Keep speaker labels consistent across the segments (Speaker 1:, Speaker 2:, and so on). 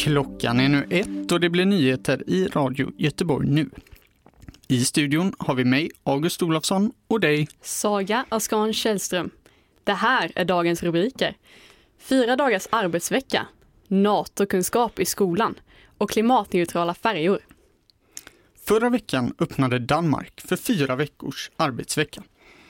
Speaker 1: Klockan är nu 1 och det blir nyheter i Radio Göteborg nu. I studion har vi mig, August Olofsson, och dig,
Speaker 2: Saga Askan Källström. Det här är dagens rubriker. 4 dagars arbetsvecka, NATO-kunskap i skolan och klimatneutrala färjor.
Speaker 1: Förra veckan öppnade Danmark för 4 veckors arbetsvecka.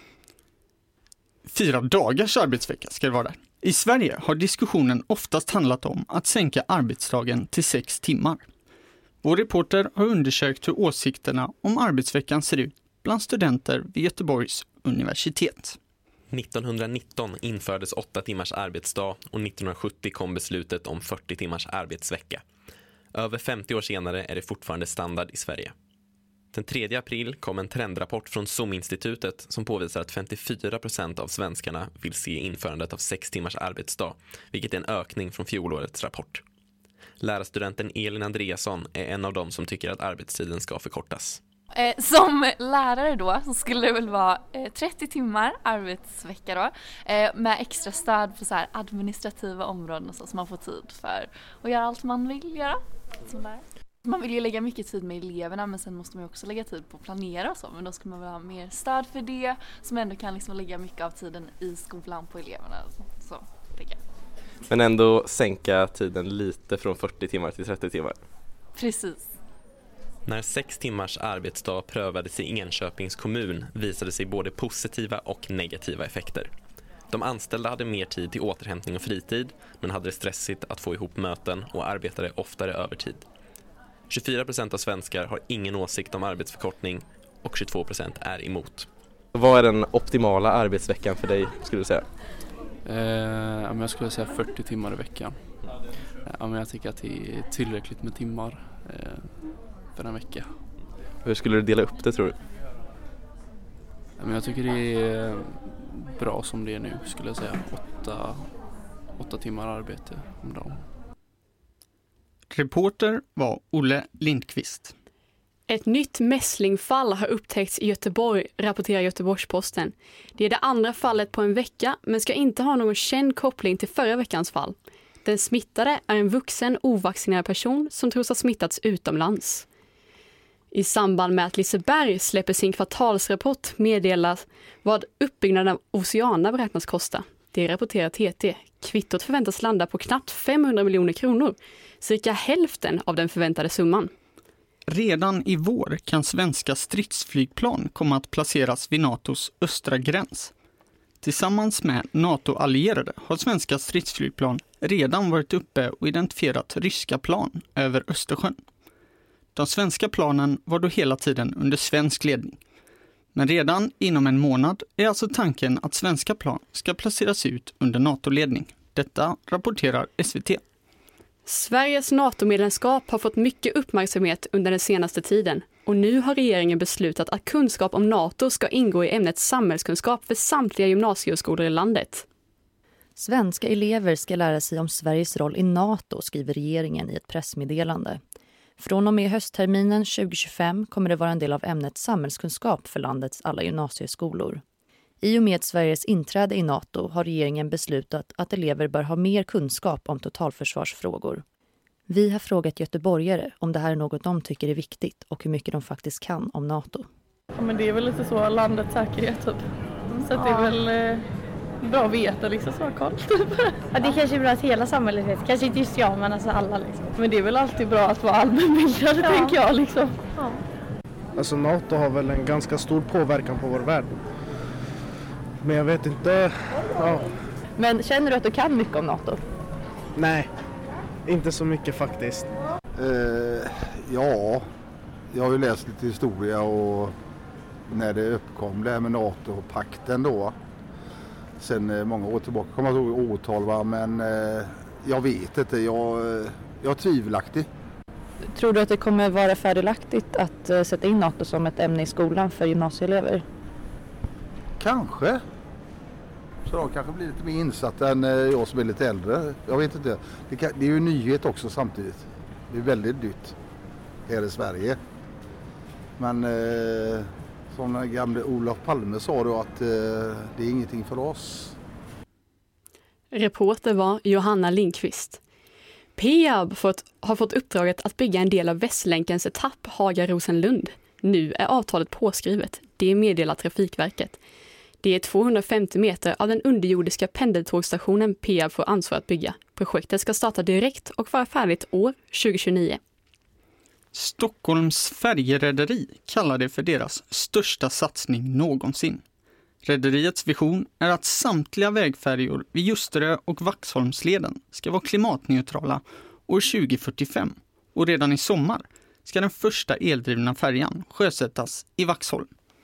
Speaker 1: 4 dagars arbetsvecka ska det vara där. I Sverige har diskussionen oftast handlat om att sänka arbetsdagen till 6 timmar. Vår reporter har undersökt hur åsikterna om arbetsveckan ser ut bland studenter vid Göteborgs universitet.
Speaker 3: 1919 infördes 8 timmars arbetsdag och 1970 kom beslutet om 40 timmars arbetsvecka. Över 50 år senare är det fortfarande standard i Sverige. Den 3 april kom en trendrapport från Zoom-institutet som påvisar att 54% av svenskarna vill se införandet av 6 timmars arbetsdag, vilket är en ökning från fjolårets rapport. Lärarstudenten Elin Andreasson är en av dem som tycker att arbetstiden ska förkortas.
Speaker 4: Som lärare då så skulle det väl vara 30 timmar arbetsvecka då, med extra stöd på så här administrativa områden och så man får tid för att göra allt man vill göra som lärare. Man vill ju lägga mycket tid med eleverna, men sen måste man ju också lägga tid på att planera och så. Men då ska man väl ha mer stöd för det, som ändå kan liksom lägga mycket av tiden i skolan på eleverna. Så,
Speaker 5: men ändå sänka tiden lite från 40 timmar till 30 timmar.
Speaker 4: Precis.
Speaker 3: När 6 timmars arbetsdag prövades i Enköpings kommun visade sig både positiva och negativa effekter. De anställda hade mer tid till återhämtning och fritid, men hade det stressigt att få ihop möten och arbetade oftare övertid. 24% av svenskar har ingen åsikt om arbetsförkortning och 22% är emot.
Speaker 5: Vad är den optimala arbetsveckan för dig, skulle du säga?
Speaker 6: Jag skulle säga 40 timmar i veckan. Men jag tycker att det är tillräckligt med timmar för en vecka.
Speaker 5: Hur skulle du dela upp det, tror du?
Speaker 6: Jag tycker det är bra som det är nu, skulle jag säga. 8 timmar arbete om dagen.
Speaker 1: Reporter var Olle Lindqvist.
Speaker 2: Ett nytt mässlingfall har upptäckts i Göteborg, rapporterar Göteborgs-Posten. Det är det andra fallet på en vecka, men ska inte ha någon känd koppling till förra veckans fall. Den smittade är en vuxen ovaccinerad person som tros ha smittats utomlands. I samband med att Liseberg släpper sin kvartalsrapport meddelas vad uppbyggnaden av Oceana beräknas kosta. Det rapporterar TT. Kvittot förväntas landa på knappt 500 miljoner kronor, cirka hälften av den förväntade summan.
Speaker 1: Redan i vår kan svenska stridsflygplan komma att placeras vid NATOs östra gräns. Tillsammans med NATO-allierade har svenska stridsflygplan redan varit uppe och identifierat ryska plan över Östersjön. De svenska planen var då hela tiden under svensk ledning. Men redan inom en månad är alltså tanken att svenska plan ska placeras ut under NATO-ledning. Detta rapporterar SVT.
Speaker 2: Sveriges NATO-medlemskap har fått mycket uppmärksamhet under den senaste tiden och nu har regeringen beslutat att kunskap om NATO ska ingå i ämnet samhällskunskap för samtliga gymnasieskolor i landet.
Speaker 7: Svenska elever ska lära sig om Sveriges roll i NATO, skriver regeringen i ett pressmeddelande. Från och med höstterminen 2025 kommer det vara en del av ämnet samhällskunskap för landets alla gymnasieskolor. I och med Sveriges inträde i NATO har regeringen beslutat att elever bör ha mer kunskap om totalförsvarsfrågor. Vi har frågat göteborgare om det här är något de tycker är viktigt och hur mycket de faktiskt kan om NATO.
Speaker 8: Ja, men det är väl lite så landets säkerhet typ. Så att det är väl bra att veta liksom så koll typ.
Speaker 9: Ja, det kanske är bra att hela samhället vet. Kanske inte just jag, men alltså alla liksom.
Speaker 8: Men det är väl alltid bra att vara allmänbildad, tänker jag liksom.
Speaker 9: Ja.
Speaker 10: Alltså NATO har väl en ganska stor påverkan på vår värld. Men jag vet inte. Ja.
Speaker 8: Men känner du att du kan mycket om NATO?
Speaker 10: Nej, inte så mycket faktiskt.
Speaker 11: Ja, jag har ju läst lite historia och när det uppkom det här med NATO och pakten då. Sen många år tillbaka kommer jag ihåg årtal, va? Men jag vet inte, jag är tvivelaktig.
Speaker 8: Tror du att det kommer vara fördelaktigt att sätta in NATO som ett ämne i skolan för gymnasieelever?
Speaker 11: Kanske. Så de kanske blir lite mer insatt än jag som är lite äldre. Jag vet inte. Det är ju en nyhet också samtidigt. Det är väldigt nytt här i Sverige. Men som den gamle Olof Palme sa då att det är ingenting för oss.
Speaker 2: Reporter var Johanna Lindqvist. Peab har fått uppdraget att bygga en del av Västlänkens etapp Haga-Rosenlund. Nu är avtalet påskrivet. Det meddelar Trafikverket. Det är 250 meter av den underjordiska pendeltågstationen Peab får ansvar att bygga. Projektet ska starta direkt och vara färdigt år 2029.
Speaker 1: Stockholms färjerederi kallar det för deras största satsning någonsin. Rederiets vision är att samtliga vägfärjor vid Ljusterö och Vaxholmsleden ska vara klimatneutrala år 2045 och redan i sommar ska den första eldrivna färjan sjösättas i Vaxholm.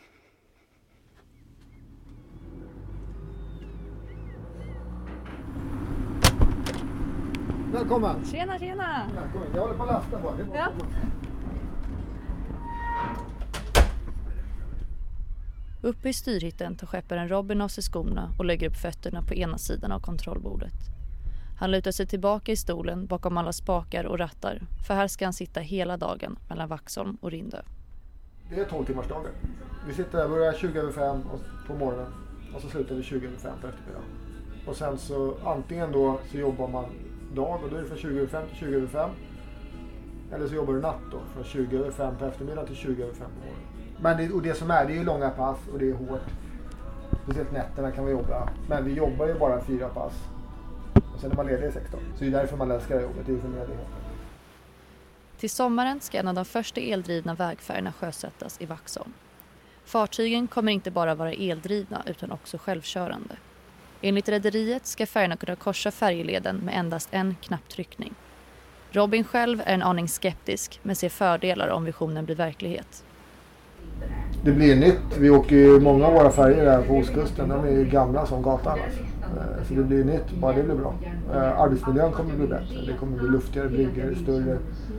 Speaker 11: Välkommen!
Speaker 12: Tjena!
Speaker 11: Välkommen. Jag håller på att lasta på.
Speaker 12: Ja.
Speaker 7: Uppe i styrhytten tar skepparen Robin av sig skorna och lägger upp fötterna på ena sidan av kontrollbordet. Han lutar sig tillbaka i stolen bakom alla spakar och rattar, för här ska han sitta hela dagen mellan Vaxholm och Rindö.
Speaker 10: Det är 12 timmars dagar. Vi sitter där, börjar 20:05 på morgonen och så slutar vi 20:05 på eftermiddagen. Och sen så antingen då så jobbar man dag och då är det från 20:05 till 20:05. Eller så jobbar du natt då, från 20:05 på eftermiddagen till 20:05 på morgonen. Men det som är, det är ju långa pass och det är hårt. Speciellt nätterna kan vi jobba. Men vi jobbar ju bara 4 pass. Och sen är man ledig i 16. Så det är därför man älskar jobbet, det är för ledighet.
Speaker 7: Till sommaren ska en av de första eldrivna vägfärgerna sjösättas i Vaxholm. Fartygen kommer inte bara vara eldrivna utan också självkörande. Enligt rederiet ska färgerna kunna korsa färjeleden med endast en knapptryckning. Robin själv är en aning skeptisk men ser fördelar om visionen blir verklighet.
Speaker 10: Det blir nytt. Vi åker ju många av våra färger här på ostkusten. De är ju gamla som gatan. Alltså. Så det blir nytt, bara det blir bra. Arbetsmiljön kommer att bli bättre. Det kommer att bli luftigare, bryggare, större.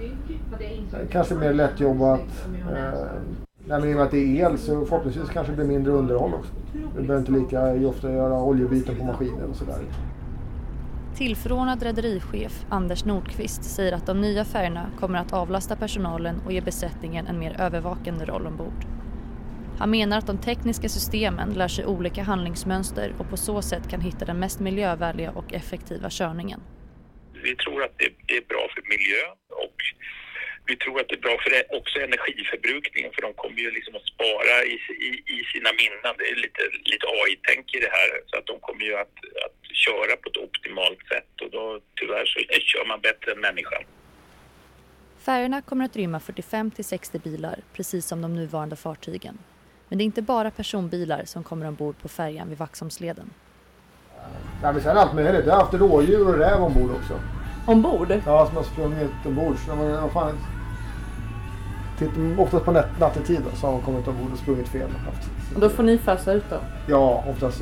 Speaker 10: Kanske mer lättjobbat. I och med att det är el så förhoppningsvis kanske det blir mindre underhåll också. Vi behöver inte lika ofta göra oljebyten på maskiner och sådär.
Speaker 7: Tillförordnad rederichef Anders Nordqvist säger att de nya färgerna kommer att avlasta personalen och ge besättningen en mer övervakande roll ombord. Han menar att de tekniska systemen lär sig olika handlingsmönster och på så sätt kan hitta den mest miljövänliga och effektiva körningen.
Speaker 13: Vi tror att det är bra för miljön och vi tror att det är bra för också energiförbrukningen, för de kommer ju liksom att spara i sina minnen. Det är lite AI-tänk i det här, så att de kommer ju att köra på ett optimalt sätt och då tyvärr så kör man bättre än människan.
Speaker 7: Färgerna kommer att rymma 45-60 bilar, precis som de nuvarande fartygen. Men det är inte bara personbilar som kommer ombord på färjan vid Vaxholmsleden.
Speaker 10: Ja, men sen allt möjligt. Jag har haft rådjur och räv ombord också.
Speaker 12: Ombord?
Speaker 10: Ja, som har sprungit ombord. Oftast på nattetid då, så har de kommit ombord och sprungit fel.
Speaker 12: Och då får ni fösa ut då?
Speaker 10: Ja, oftast så.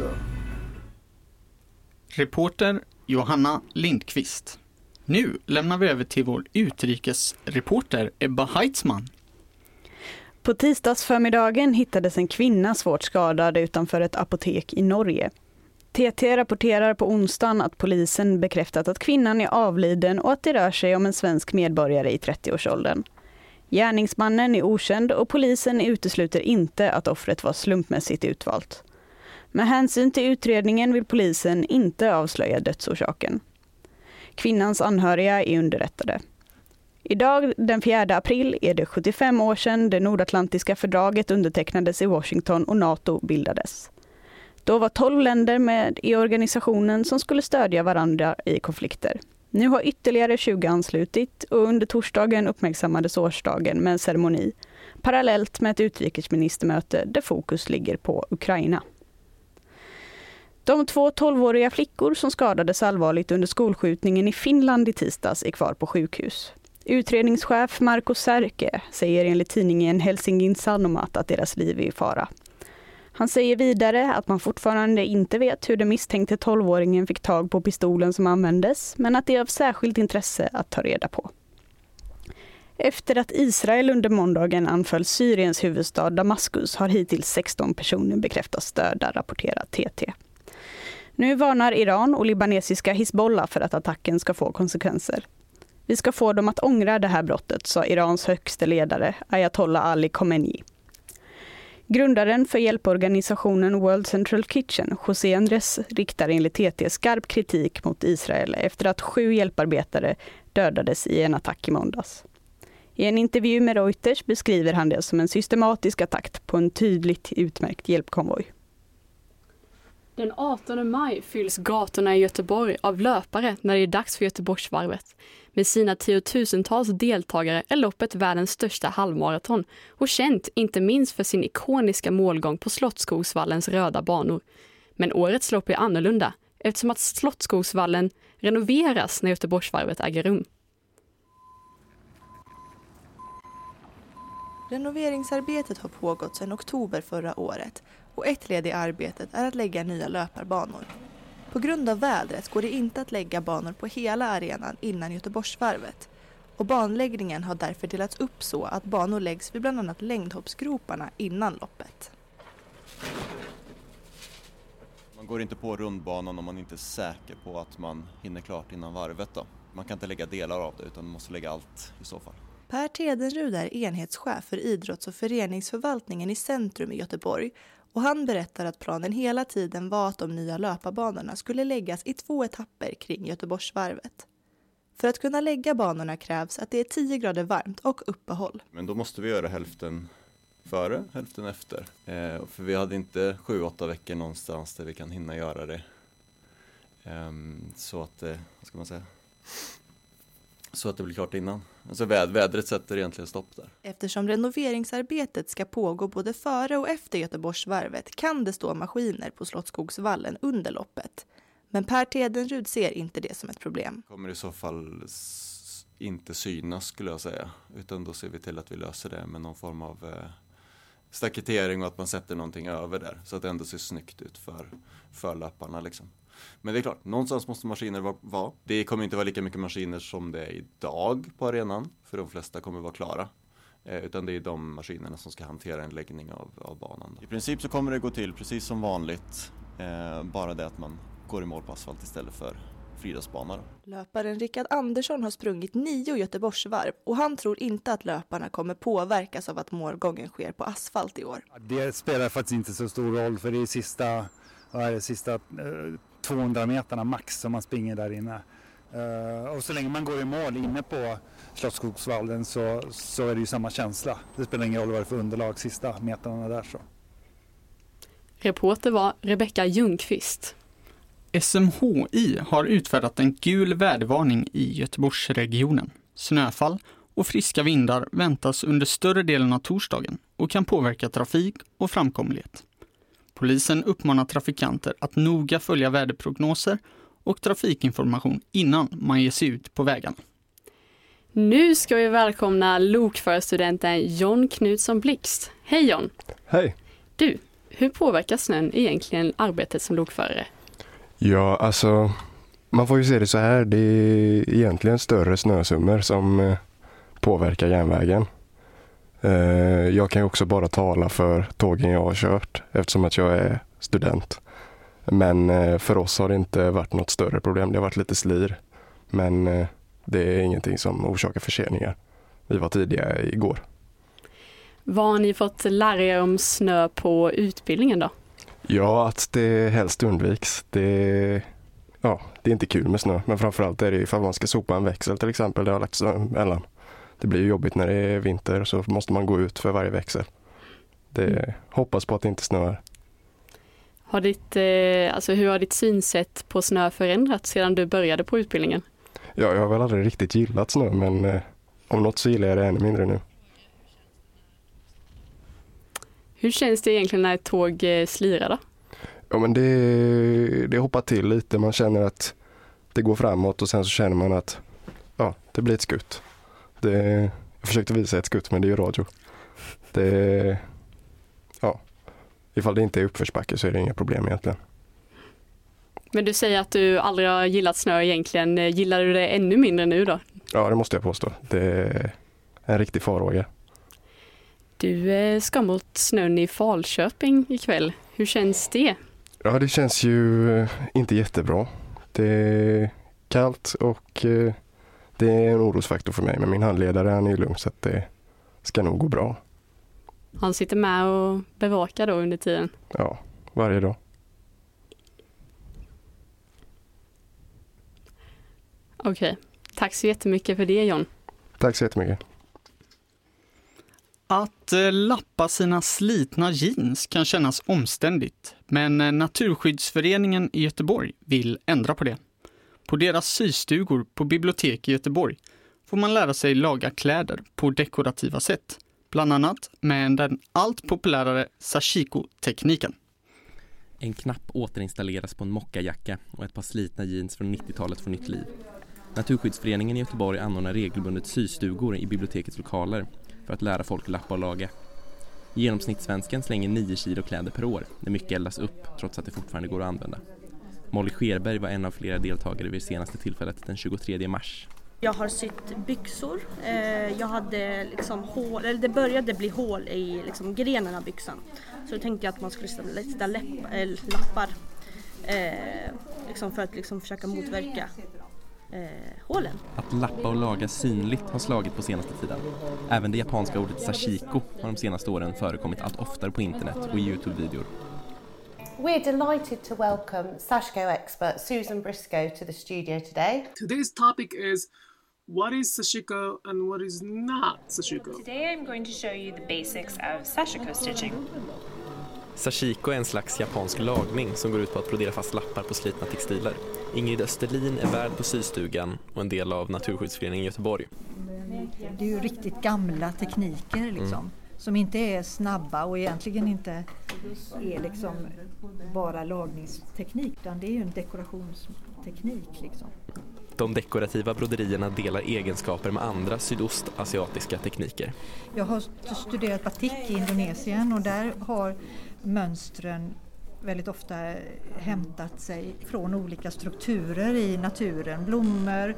Speaker 1: Reporter Johanna Lindqvist. Nu lämnar vi över till vår utrikesreporter Ebba Heitzman.
Speaker 14: På tisdagsförmiddagen hittades en kvinna svårt skadad utanför ett apotek i Norge. TT rapporterar på onsdagen att polisen bekräftat att kvinnan är avliden och att det rör sig om en svensk medborgare i 30-årsåldern. Gärningsmannen är okänd och polisen utesluter inte att offret var slumpmässigt utvalt. Med hänsyn till utredningen vill polisen inte avslöja dödsorsaken. Kvinnans anhöriga är underrättade. Idag, den 4 april, är det 75 år sedan det nordatlantiska fördraget undertecknades i Washington och NATO bildades. Då var 12 länder med i organisationen som skulle stödja varandra i konflikter. Nu har ytterligare 20 anslutit och under torsdagen uppmärksammades årsdagen med en ceremoni, parallellt med ett utrikesministermöte där fokus ligger på Ukraina. De 2 12-åriga flickor som skadades allvarligt under skolskjutningen i Finland i tisdags är kvar på sjukhus. Utredningschef Marko Särke säger enligt tidningen Helsingin Sanomat att deras liv är i fara. Han säger vidare att man fortfarande inte vet hur den misstänkte 12-åringen fick tag på pistolen som användes, men att det är av särskilt intresse att ta reda på. Efter att Israel under måndagen anföll Syriens huvudstad Damaskus har hittills 16 personer bekräftats döda, rapporterar TT. Nu varnar Iran och libanesiska Hizbollah för att attacken ska få konsekvenser. Vi ska få dem att ångra det här brottet, sa Irans högste ledare Ayatollah Ali Khamenei. Grundaren för hjälporganisationen World Central Kitchen, José Andrés, riktar enligt TT skarp kritik mot Israel efter att 7 hjälparbetare dödades i en attack i måndags. I en intervju med Reuters beskriver han det som en systematisk attack på en tydligt utmärkt hjälpkonvoj.
Speaker 2: Den 18 maj fylls gatorna i Göteborg av löpare när det är dags för Göteborgsvarvet. Med sina tiotusentals deltagare är loppet världens största halvmaraton och känt inte minst för sin ikoniska målgång på Slottsskogsvallens röda banor. Men årets lopp är annorlunda eftersom att Slottsskogsvallen renoveras när Göteborgsvarvet äger rum.
Speaker 15: Renoveringsarbetet har pågått sedan oktober förra året och ett led i arbetet är att lägga nya löparbanor. På grund av vädret går det inte att lägga banor på hela arenan innan Göteborgsvarvet och banläggningen har därför delats upp så att banor läggs vid bland annat längdhoppsgroparna innan loppet.
Speaker 16: Man går inte på rundbanan om man inte är säker på att man hinner klart innan varvet då. Man kan inte lägga delar av det utan man måste lägga allt i så fall.
Speaker 15: Per Tedenrud är enhetschef för idrotts- och föreningsförvaltningen i Centrum i Göteborg och han berättar att planen hela tiden var att de nya löparbanorna skulle läggas i 2 etapper kring Göteborgsvarvet. För att kunna lägga banorna krävs att det är 10 grader varmt och uppehåll.
Speaker 16: Men då måste vi göra hälften före, hälften efter. För vi hade inte 7-8 veckor någonstans där vi kan hinna göra det. Så att, vad ska man säga? Så att det blir klart innan. Alltså vädret sätter egentligen stopp där.
Speaker 15: Eftersom renoveringsarbetet ska pågå både före och efter Göteborgsvarvet kan det stå maskiner på Slottsskogsvallen under loppet. Men Per Tedenrud ser inte det som ett problem.
Speaker 16: Kommer i så fall inte synas skulle jag säga. Utan då ser vi till att vi löser det med någon form av staketering och att man sätter någonting över där. Så att det ändå ser snyggt ut för löparna liksom. Men det är klart, någonstans måste maskiner vara. Det kommer inte vara lika mycket maskiner som det är idag på arenan. För de flesta kommer vara klara. Utan det är de maskinerna som ska hantera en läggning av banan. I princip så kommer det gå till precis som vanligt. Bara det att man går i mål på asfalt istället för friidrottsbana.
Speaker 15: Löparen Rickard Andersson har sprungit 9 Göteborgsvarv och han tror inte att löparna kommer påverkas av att målgången sker på asfalt i år.
Speaker 17: Det spelar faktiskt inte så stor roll för det är sista 200 meterna max som man springer där inne. Och så länge man går i mål inne på Slottsskogsvallen så är det ju samma känsla. Det spelar ingen roll vad det är för underlag sista meterna där så.
Speaker 2: Reporter var Rebecka Ljungqvist.
Speaker 1: SMHI har utfärdat en gul vädervarning i Göteborgsregionen. Snöfall och friska vindar väntas under större delen av torsdagen och kan påverka trafik och framkomlighet. Polisen uppmanar trafikanter att noga följa väderprognoser och trafikinformation innan man ger sig ut på vägarna.
Speaker 2: Nu ska vi välkomna lokförarstudenten John Knutsson Blixt. Hej John!
Speaker 18: Hej!
Speaker 2: Du, hur påverkar snön egentligen arbetet som lokförare?
Speaker 18: Ja, alltså man får ju se det så här. Det är egentligen större snösummor som påverkar järnvägen. Jag kan ju också bara tala för tågen jag har kört eftersom att jag är student. Men för oss har det inte varit något större problem. Det har varit lite slir. Men det är ingenting som orsakar förseningar. Vi var tidiga igår.
Speaker 2: Vad har ni fått lära er om snö på utbildningen då?
Speaker 18: Ja, att det helst undviks. Det är inte kul med snö. Men framförallt är det ifall man ska sopa en växel till exempel. Det har lagt snö mellan. Det blir ju jobbigt när det är vinter så måste man gå ut för varje växel. Hoppas på att det inte snöar.
Speaker 2: Hur har ditt synsätt på snö förändrats sedan du började på utbildningen?
Speaker 18: Ja, jag har väl aldrig riktigt gillat snö men om något så gillar jag det ännu mindre nu.
Speaker 2: Hur känns det egentligen när ett tåg slirar då?
Speaker 18: Ja, men det hoppar till lite. Man känner att det går framåt och sen så känner man att det blir ett skutt. Jag försökte visa ett skutt men det är ju radio. Ifall det inte är uppförsbacke så är det inga problem egentligen.
Speaker 2: Men du säger att du aldrig har gillat snö egentligen. Gillar du det ännu mindre nu då?
Speaker 18: Ja, det måste jag påstå. Det är en riktig farhåga.
Speaker 2: Du ska mot snön i Falköping ikväll. Hur känns det?
Speaker 18: Ja, det känns ju inte jättebra. Det är kallt och det är en orosfaktor för mig. Men min handledare han är ju lugn så att det ska nog gå bra.
Speaker 2: Han sitter med och bevakar då under tiden?
Speaker 18: Ja, varje dag.
Speaker 2: Okej. Tack så jättemycket för det, John.
Speaker 18: Tack så jättemycket.
Speaker 1: Att lappa sina slitna jeans kan kännas omständigt, men Naturskyddsföreningen i Göteborg vill ändra på det. På deras systugor på bibliotek i Göteborg får man lära sig laga kläder på dekorativa sätt, bland annat med den allt populärare sashiko-tekniken.
Speaker 19: En knapp återinstalleras på en mockajacka och ett par slitna jeans från 90-talet får nytt liv. Naturskyddsföreningen i Göteborg anordnar regelbundet systugor i bibliotekets lokaler för att lära folk lappa och laga. Genomsnittssvensken slänger 9 kilo kläder per år när mycket eldas upp trots att det fortfarande går att använda. Molly Scherberg var en av flera deltagare vid det senaste tillfället den 23 mars.
Speaker 20: Jag har sytt byxor. Jag hade liksom hål, eller det började bli hål i liksom grenen av byxan. Så då tänkte jag att man skulle sätta lappar liksom för att liksom försöka motverka hålen.
Speaker 19: Att lappa och laga synligt har slagit på senaste tiden. Även det japanska ordet sashiko har de senaste åren förekommit allt oftare på internet och i YouTube-videor.
Speaker 21: We're delighted to welcome Sashiko expert Susan Briscoe to the studio today.
Speaker 22: Today's topic is what is sashiko and what is not sashiko.
Speaker 23: Today I'm going to show you the basics of sashiko stitching.
Speaker 3: Sashiko är en slags japansk lagning som går ut på att brodera fast lappar på slitna textiler. Ingrid Österlin är värd på systugan och en del av Naturskyddsföreningen i Göteborg.
Speaker 24: Det är ju riktigt gamla tekniker liksom, som inte är snabba och egentligen inte är liksom bara lagningsteknik, utan det är ju en dekorationsteknik liksom.
Speaker 3: De dekorativa broderierna delar egenskaper med andra sydostasiatiska tekniker.
Speaker 24: Jag har studerat batik i Indonesien och där har mönstren väldigt ofta hämtat sig från olika strukturer i naturen. Blommor,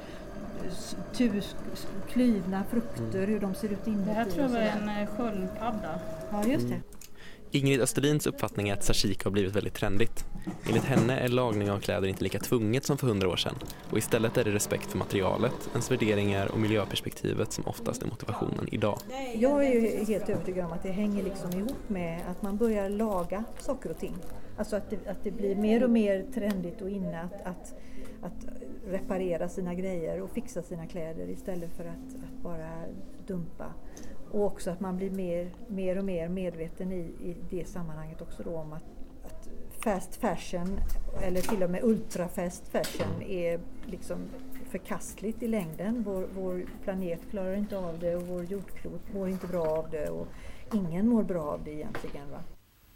Speaker 24: klyvna frukter, hur de ser ut inuti.
Speaker 8: Det här tror jag var en sköldpadda.
Speaker 24: Ja, just det.
Speaker 3: Ingrid Österlins uppfattning är att sashiko har blivit väldigt trendigt. Enligt henne är lagning av kläder inte lika tvunget som för 100 år sedan. Och istället är det respekt för materialet, ens värderingar och miljöperspektivet som oftast är motivationen idag.
Speaker 24: Jag är ju helt övertygad om att det hänger liksom ihop med att man börjar laga saker och ting. Alltså att det blir mer och mer trendigt och inne att reparera sina grejer och fixa sina kläder istället för att bara dumpa. Och också att man blir mer och mer medveten i det sammanhanget också då om att fast fashion eller till och med ultra fast fashion är liksom förkastligt i längden. Vår planet klarar inte av det och vår jordklot mår inte bra av det och ingen mår bra av det egentligen, va?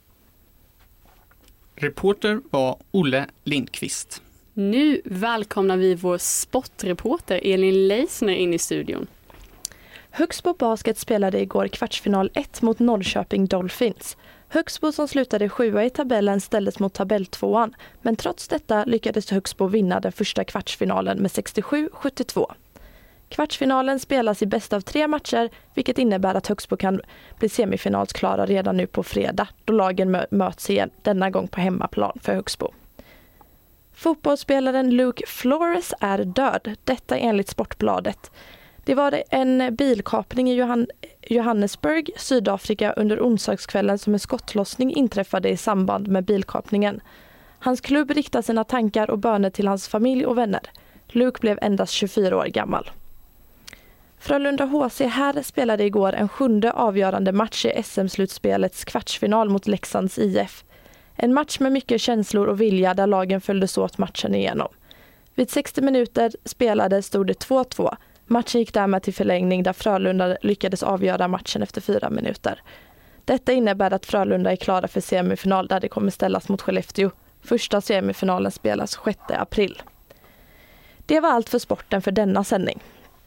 Speaker 1: Reporter var Olle Lindqvist.
Speaker 2: Nu välkomnar vi vår sportreporter Elin Leisner in i studion.
Speaker 25: Högsbo Basket spelade igår kvartsfinal 1 mot Norrköping Dolphins. Högsbo som slutade 7 i tabellen ställdes mot tabell 2, men trots detta lyckades Högsbo vinna den första kvartsfinalen med 67-72. Kvartsfinalen spelas i bäst av 3 matcher, vilket innebär att Högsbo kan bli semifinalsklara redan nu på fredag, då lagen möts igen, denna gång på hemmaplan för Högsbo. Fotbollsspelaren Luke Flores är död, detta enligt Sportbladet. Det var en bilkapning i Johannesburg, Sydafrika under onsdagskvällen som en skottlossning inträffade i samband med bilkapningen. Hans klubb riktar sina tankar och böner till hans familj och vänner. Luke blev endast 24 år gammal. Frölunda HC här spelade igår en 7:e avgörande match i SM-slutspelets kvartsfinal mot Leksands IF. En match med mycket känslor och vilja där lagen följdes åt matchen igenom. Vid 60 minuter spelade stod det 2-2. Matchen gick därmed till förlängning där Frölunda lyckades avgöra matchen efter 4 minuter. Detta innebär att Frölunda är klara för semifinal där det kommer ställas mot Skellefteå. Första semifinalen spelas 6 april. Det var allt för sporten för denna sändning.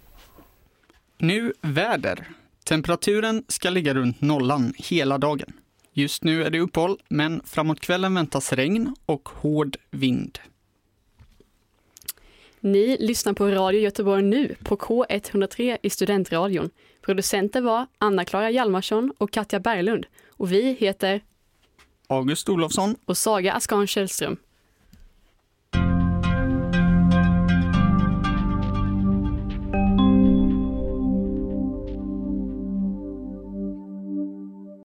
Speaker 1: Nu väder. Temperaturen ska ligga runt nollan hela dagen. Just nu är det uppehåll, men framåt kvällen väntas regn och hård vind.
Speaker 2: Ni lyssnar på Radio Göteborg nu på K103 i Studentradion. Producenter var Anna-Klara Hjalmarsson och Katja Berglund. Och vi heter
Speaker 1: August Olofsson
Speaker 2: och Saga Askan Källström.